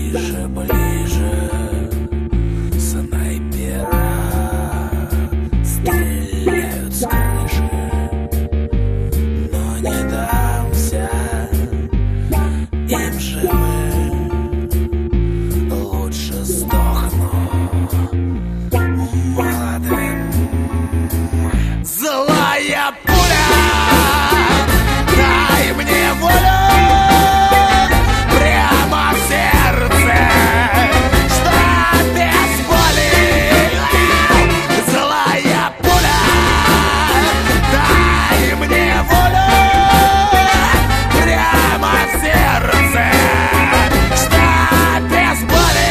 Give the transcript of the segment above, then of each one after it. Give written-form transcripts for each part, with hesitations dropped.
Ближе, ближе, снайпера стреляют с крыши, но не дамся им живым, лучше сдохну молодым. Злая пуля, дай мне волю прямо в сердце, что без боли. Злая пуля, дай мне волю прямо в сердце, что без боли.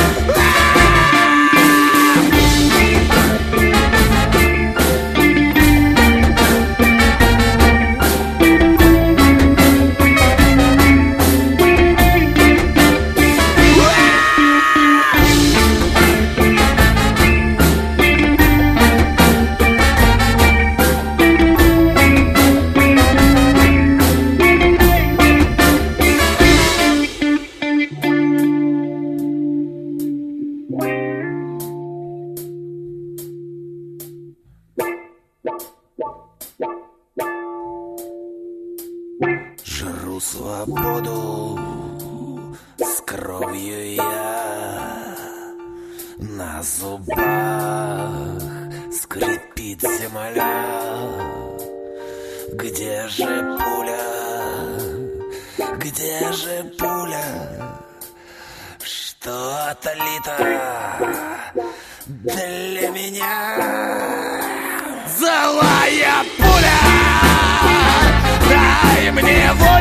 Жру свободу с кровью я, на зубах скрипит земля. Где же пуля? Где же пуля? Что отлито для меня? Злая пуля, дай мне волю